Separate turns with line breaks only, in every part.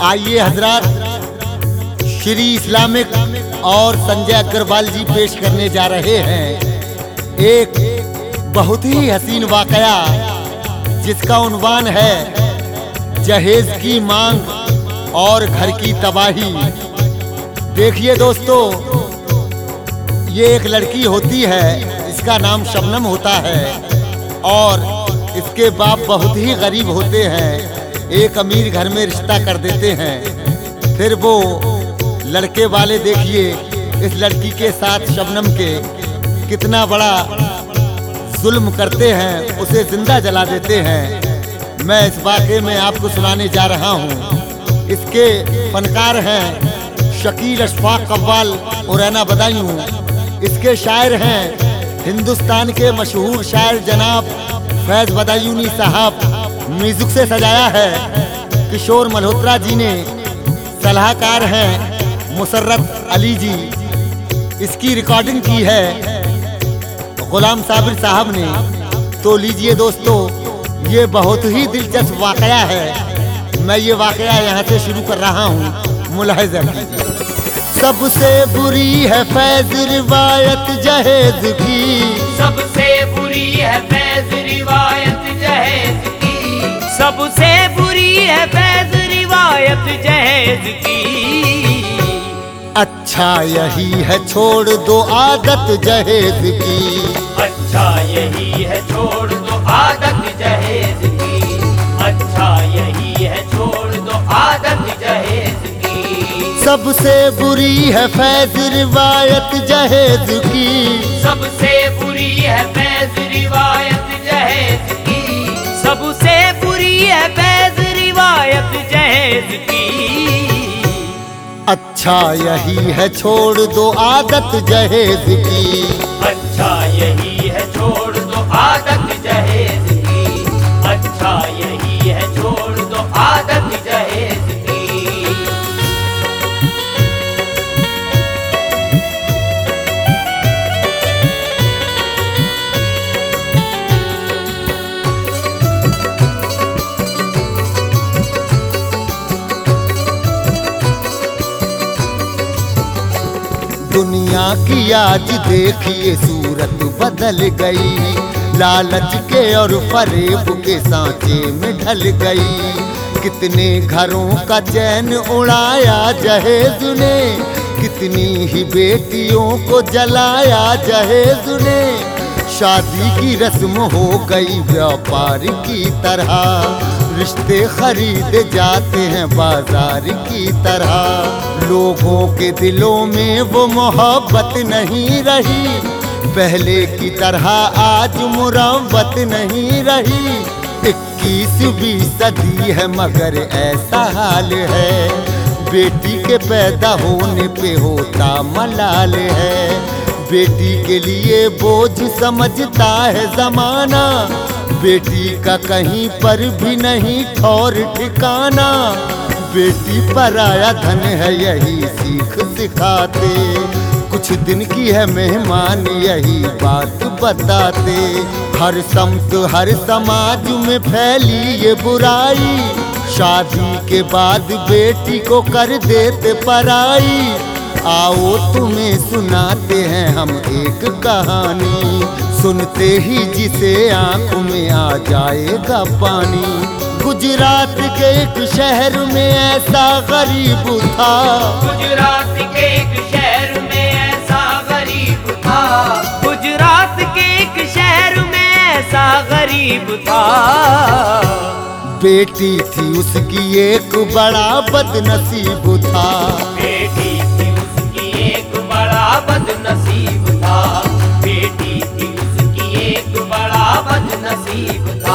आइए हजरात, श्री इस्लामिक और संजय अग्रवाल जी पेश करने जा रहे हैं एक बहुत ही हसीन वाकया जिसका उन्वान है जहेज की मांग और घर की तबाही। देखिए दोस्तों, ये एक लड़की होती है, इसका नाम शबनम होता है और इसके बाप बहुत ही गरीब होते हैं। एक अमीर घर में रिश्ता कर देते हैं। फिर वो लड़के वाले देखिए इस लड़की के साथ शबनम के कितना बड़ा जुल्म करते हैं, उसे जिंदा जला देते हैं। मैं इस वाक़े में आपको सुनाने जा रहा हूँ। इसके फनकार हैं शकील अशफाक कव्वाल और रैना बदायूं। इसके शायर हैं हिंदुस्तान के मशहूर शायर जनाब फैज़ बदायूनी साहब। म्यूजिक से सजाया है किशोर मल्होत्रा जी ने। सलाहकार हैं मुसर्रत अली जी। इसकी रिकॉर्डिंग की है गुलाम साबिर साहब ने। तो लीजिए दोस्तों, ये बहुत ही दिलचस्प वाकया है। मैं ये वाकया यहाँ से शुरू कर रहा हूँ, मुलाहिज़ा कीजिए। सबसे बुरी है फैज़ रिवायत जहेज की,
सबसे बुरी है फैज़ रिवायत जहेज की, सबसे बुरी है फैज़ रिवायत जहेज की।
अच्छा यही है छोड़ दो आदत जहेज की,
अच्छा यही है छोड़ दो आदत जहेज की, अच्छा यही है छोड़ दो आदत जहेज की।
सबसे बुरी है फैज़ रिवायत जहेज की,
सबसे बुरी है फैज़ रिवायत जहेज की, सबसे बुरी है फैज़ रिवायत जहेज की।
अच्छा यही है छोड़ दो आदत जहेज की,
अच्छा यही है छोड़ दो आदत जहेज की, अच्छा यही है छोड़ दो आदत जहेज की।
दुनिया की आज देखिए सूरत बदल गई, लालच के और फरेब के सांचे में ढल गई। कितने घरों का चैन उड़ाया जहेज ने, कितनी ही बेटियों को जलाया जहेज ने। शादी की रस्म हो गई व्यापार की तरह, रिश्ते खरीदे जाते हैं बाजार की तरह। लोगों के दिलों में वो मोहब्बत नहीं रही, पहले की तरह आज मुरव्वत नहीं रही। 21वीं सदी है मगर ऐसा हाल है, बेटी के पैदा होने पे होता मलाल है। बेटी के लिए बोझ समझता है जमाना, बेटी का कहीं पर भी नहीं ठौर ठिकाना। बेटी पराया धन है यही सीख सिखाते, कुछ दिन की है मेहमान यही बात बताते। हर समत हर समाज में फैली ये बुराई, शादी के बाद बेटी को कर देते पराई। आओ तुम्हें सुनाते हैं हम एक कहानी, सुनते ही जिसे आंख में आ जाएगा पानी। गुजरात के एक शहर में ऐसा गरीब था,
गुजरात के एक शहर में ऐसा गरीब था, गुजरात के एक शहर में ऐसा गरीब था।
बेटी थी उसकी एक बड़ा बदनसीब था,
बेटी थी उसकी एक बड़ा बदनसीब था, बेटी थी उसकी एक बड़ा बदनसीब था।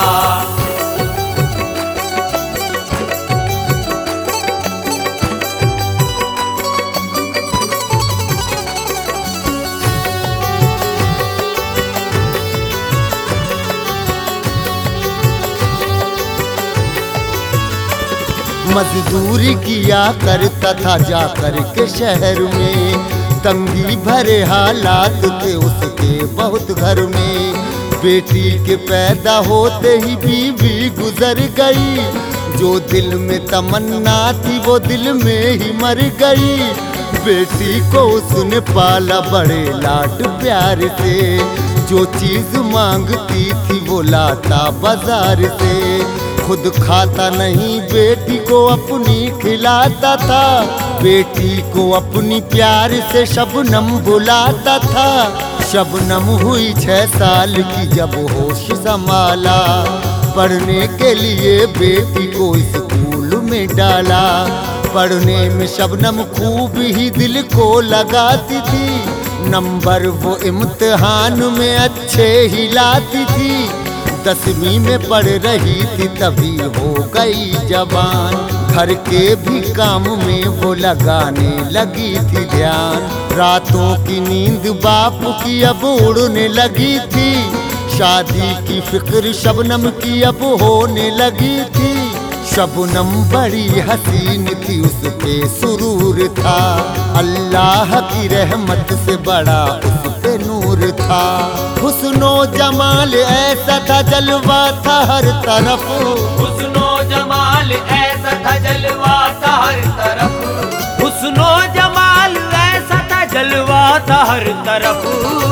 मजदूरी किया करता था जाकर के शहर में, तंगी भरे हालात थे उसके बहुत घर में। बेटी के पैदा होते ही बीवी गुजर गई, जो दिल में तमन्ना थी वो दिल में ही मर गई। बेटी को उसने पाला बड़े लाड प्यार से, जो चीज मांगती थी वो लाता बाजार से। खुद खाता नहीं बेटी को अपनी खिलाता था, बेटी को अपनी प्यार से शबनम बुलाता था। शबनम हुई 6 साल की जब होश संभाला, पढ़ने के लिए बेटी को स्कूल में डाला। पढ़ने में शबनम खूब ही दिल को लगाती थी, नंबर वो इम्तिहान में अच्छे ही लाती थी। 10वीं में पढ़ रही थी तभी हो गई जवान, घर के भी काम में वो लगाने लगी थी ध्यान। रातों की नींद बाप की अब उड़ने लगी थी, शादी की फिक्र शबनम की अब होने लगी थी। शबनम बड़ी हसीन थी, उस पे सुरूर था, अल्लाह की रहमत से बड़ा उस पे नूर था। हुस्नो जमाल ऐसा था जलवा था हर तरफ,
हुस्नो जमाल ऐसा था जलवा था हर तरफ, हुस्नो जमाल ऐसा था जलवा था हर तरफ।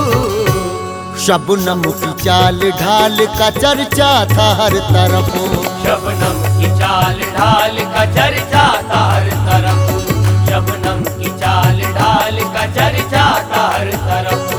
शबनम की चाल ढाल का चर्चा था हर तरफ,
शबनम की चाल ढाल का चर्चा था हर तरफ, शबनम की चाल ढाल का चर्चा था हर तरफ।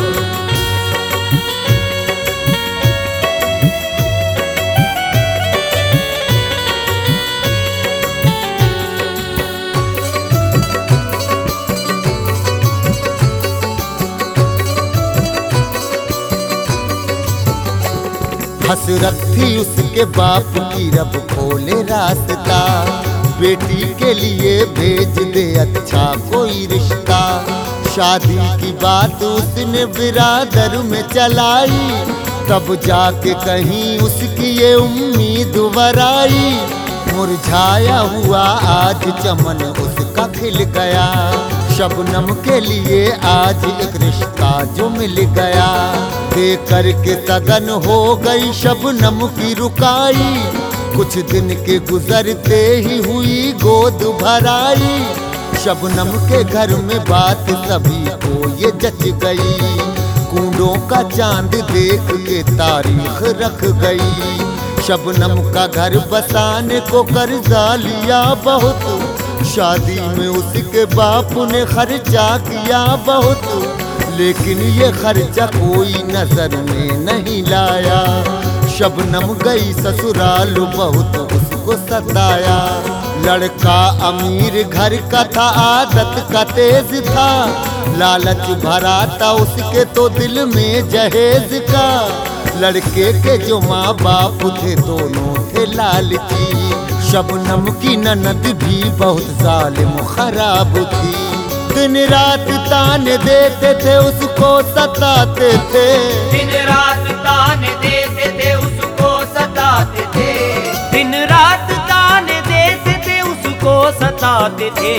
हसरत थी उसके बाप की रब खोले रास्ता, बेटी के लिए भेज दे अच्छा कोई रिश्ता। शादी की बात उसने बिरादर में चलाई, तब जाके कहीं उसकी ये उम्मीद वराई। मुरझाया हुआ आज चमन उसका खिल गया, शबनम के लिए आज एक रिश्ता जो मिल गया। दे करके सगन हो गई शबनम की रुकाई, कुछ दिन के गुजरते ही हुई गोद भराई। शबनम के घर में बात सभी को ये जच गई, कूड़ों का चांद देख के तारीख रख गई। शबनम का घर बसाने को कर्जा लिया बहुत, शादी में उसके बाप ने खर्चा किया बहुत, लेकिन ये खर्चा कोई नजर में नहीं लाया। शबनम गई ससुराल बहुत उसको सताया, लड़का अमीर घर का था आदत का तेज था, लालच भरा था उसके तो दिल में जहेज का। लड़के के जो माँ बाप थे दोनों थे लालची, शबनम की ननद भी बहुत जालिम खराब थी। दिन रात ताने देते थे उसको सताते थे,
दिन रात ताने देते थे उसको सताते थे, दिन रात ताने देते थे उसको सताते थे।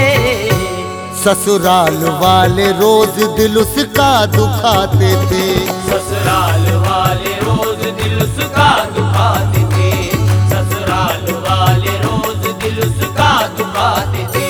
ससुराल वाले रोज दिल उसका दुखाते थे,
ससुराल वाले रोज दिल उसका दुखाते थे, ससुराल वाले रोज दिल उसका दुखाते थे।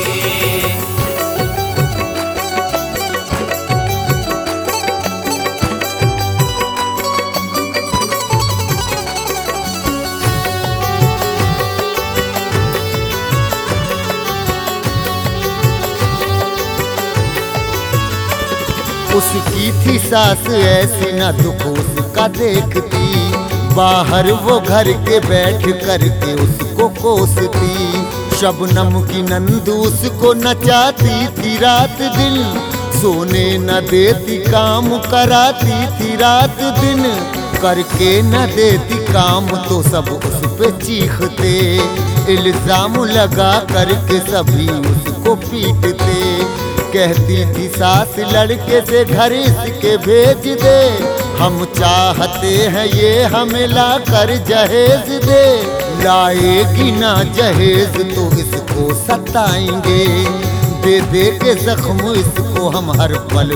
उसकी थी सास ऐसी न दुख उसका देखती, बाहर वो घर के बैठ करके उसको कोसती। शबनम की नंदू उसको नचाती थी रात दिन, सोने न देती काम कराती थी रात दिन। करके न देती काम तो सब उस पे चीखते, इल्जाम लगा करके सभी उसको पीटते। कहती थी सास लड़के से घर इसके भेज दे, हम चाहते हैं ये हमें ला कर जहेज दे। लाएगी ना जहेज तो इसको सताएंगे, दे दे के जख्म इसको हम हर पल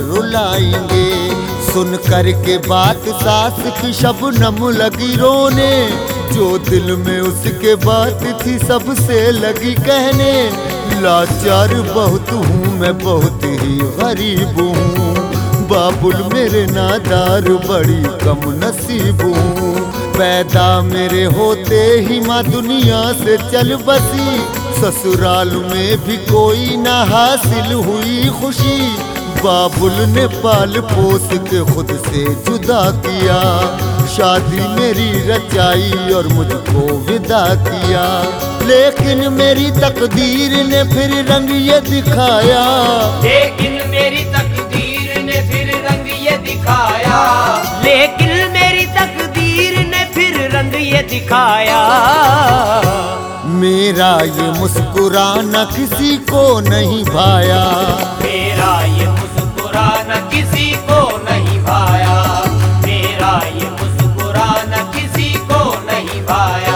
रुलाएंगे। सुन कर के बात सास की शबनम लगी रोने, जो दिल में उसके बात थी सबसे लगी कहने। लाचार बहुत हूँ मैं, बहुत ही गरीब हूँ, बाबुल मेरे नादार बड़ी कम नसीब हूँ। पैदा मेरे होते ही माँ दुनिया से चल बसी, ससुराल में भी कोई ना हासिल हुई खुशी। बाबुल ने पाल पोस के खुद से जुदा किया, शादी मेरी रचाई और मुझको विदा किया। लेकिन मेरी तकदीर ने फिर रंग ये दिखाया,
लेकिन मेरी तकदीर ने फिर रंग ये दिखाया, लेकिन मेरी तकदीर ने फिर रंग ये दिखाया।
मेरा ये मुस्कुराना किसी को नहीं भाया,
मेरा ये मुस्कुराना किसी को नहीं भाया, मेरा ये मुस्कुराना किसी को नहीं भाया।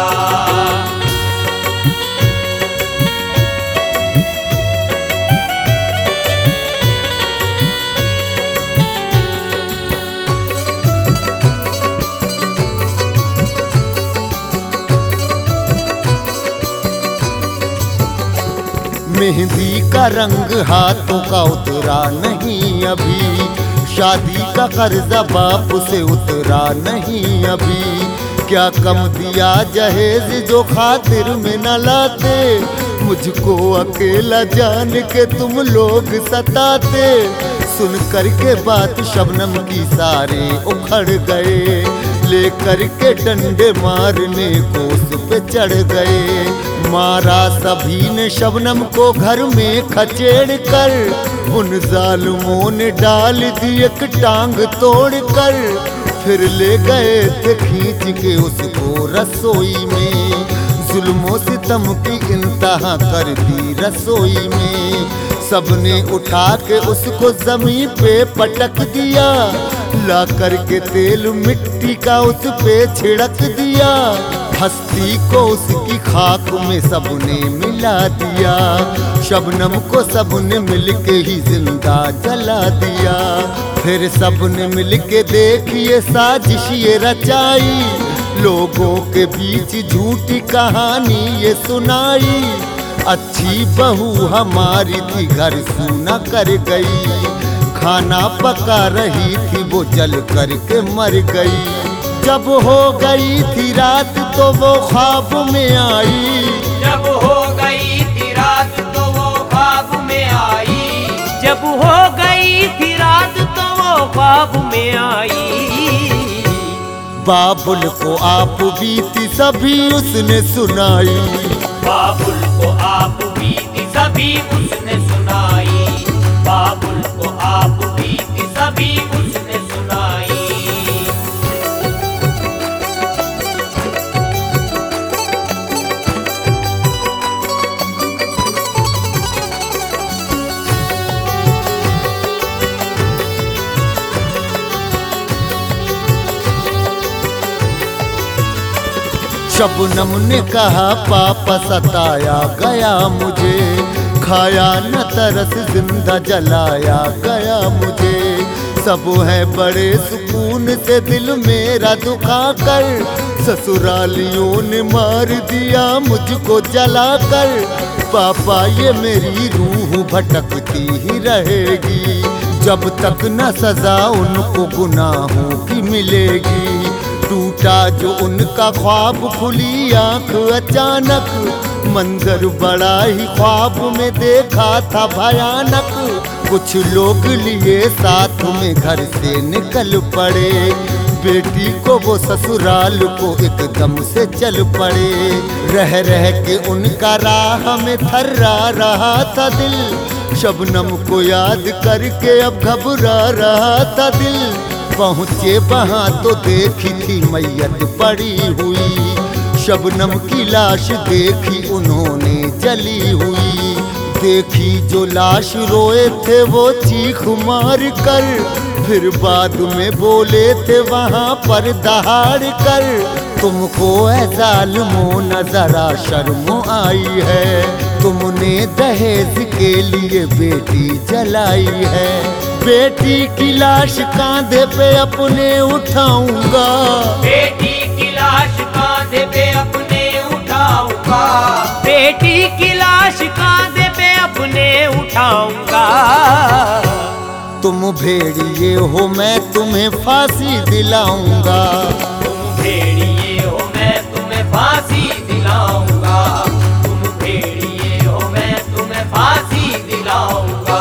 मेहंदी का रंग हाथों का उतरा नहीं अभी, शादी का कर्जा बाप से उतरा नहीं अभी। क्या कम दिया जहेज जो खातिर में न लाते, मुझको अकेला जान के तुम लोग सताते। सुन कर के बात शबनम की सारे उखड़ गए, लेकर के डंडे मारने को उस पे चढ़ गए। मारा सभी ने शबनम को घर में खचेड़ कर, उन जालिमों ने डाल दी एक टांग तोड़ कर। फिर ले गए थे खींच के उसको रसोई में, जुल्मों सितम की इंतहा कर दी रसोई में। सबने उठा के उसको जमीन पे पटक दिया, ला कर के तेल मिट्टी का उस पे छिड़क दिया। हस्ती को उसकी खाक में सबने मिला दिया, शबनम को सबने मिलके ही जिंदा जला दिया। फिर सबने मिलके देखिए साजिश ये रचाई, लोगों के बीच झूठी कहानी ये सुनाई। अच्छी बहू हमारी थी घर सूना कर गई, खाना पका रही थी वो जल करके मर गई। जब हो गई थी रात तो वो ख्वाब में आई,
जब हो गई थी रात तो वो ख्वाब में आई, जब हो गई थी रात तो वो ख्वाब में आई।
बाबुल को आप बीती सभी उसने सुनाई,
बाबुल को आप बीती सभी उसने सुनाई, बाबुल को आप बीती सभी उसने सुनाई।
शबनम ने कहा पापा सताया गया मुझे, खाया न तरस जिंदा जलाया गया मुझे। सब है बड़े सुकून से दिल मेरा दुखा कर, ससुरालियों ने मार दिया मुझको जला कर। पापा ये मेरी रूह भटकती ही रहेगी, जब तक न सजा उनको गुनाहों की मिलेगी। टूटा जो उनका ख्वाब खुली आंख अचानक, मंजर बड़ा ही ख्वाब में देखा था भयानक। कुछ लोग लिए साथ में घर से निकल पड़े, बेटी को वो ससुराल को एकदम से चल पड़े। रह रह के उनका राह में थर्रा रहा था दिल, शबनम को याद करके अब घबरा रहा था दिल। पहुँचे वहाँ तो देखी थी मैयत पड़ी हुई, शबनम की लाश देखी उन्होंने जली हुई। देखी जो लाश रोए थे वो चीख मार कर, फिर बाद में बोले थे वहाँ पर दहाड़ कर, तुमको ऐ जालिमों न जरा शर्म आई है, तुमने दहेज के लिए बेटी जलाई है। बेटी की लाश कांधे पे अपने उठाऊंगा,
बेटी की लाश कांधे पे उठाऊंगा।
तुम भेड़िए हो मैं तुम्हें फांसी दिलाऊंगा।
तुम भेड़िए हो मैं तुम्हें फांसी दिलाऊंगा। तुम भेड़िए हो मैं तुम्हें फांसी दिलाऊंगा।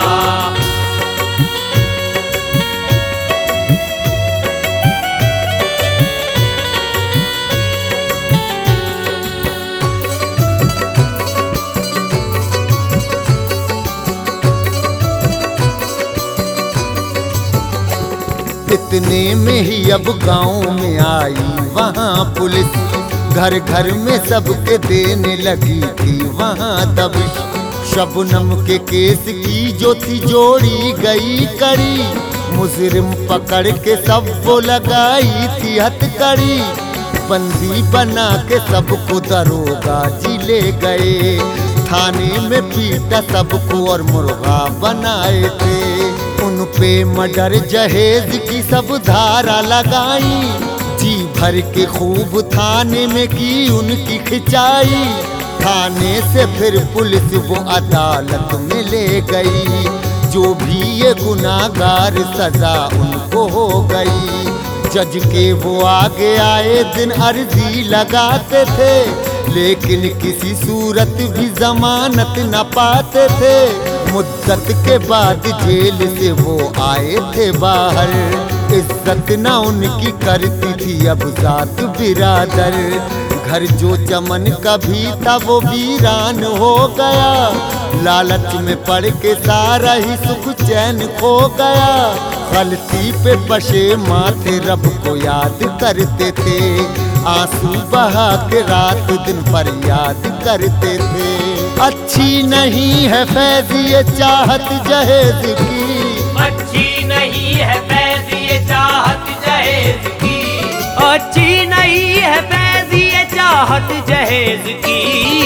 इतने में ही अब गांव में आई वहाँ पुलिस। घर घर में सबके देने लगी थी वहाँ दबिश। शबनम के केस की जो थी जोड़ी गई कड़ी। मुजरिम पकड़ के सब वो लगाई थी हथकड़ी। बंदी बना के सबको दरोगा जी ले गए। थाने में पीटा सबको और मुर्गा बनाए थे। उन पे मर्डर जहेज की सब धारा लगाई। जी भर के खूब थाने में की उनकी खिंचाई। थाने से फिर पुलिस वो अदालत में ले गई। जो भी ये गुनाहगार सजा उनको हो गई। जज के वो आगे आए दिन अर्जी लगाते थे। लेकिन किसी सूरत भी जमानत न पाते थे। मुद्दत के बाद जेल से वो आए थे बाहर। इज्जत न उनकी करती थी अब जात बिरादर। घर जो चमन कभी था वो वीरान हो गया। लालच में पड़ के सारा ही सुख चैन खो गया। गलती पे बशे माथे रब को याद करते थे। आंसू बहा के रात दिन पर याद करते थे। अच्छी नहीं है फैज़ ये चाहत जहेज की।
अच्छी नहीं है फैज़ ये चाहत जहेज की। अच्छी नहीं है फैज़ ये चाहत जहेज की।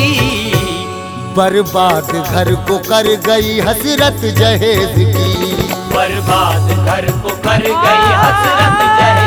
बर्बाद घर को कर गई हसरत जहेज की।
बर्बाद घर को कर गई हसरत जहेज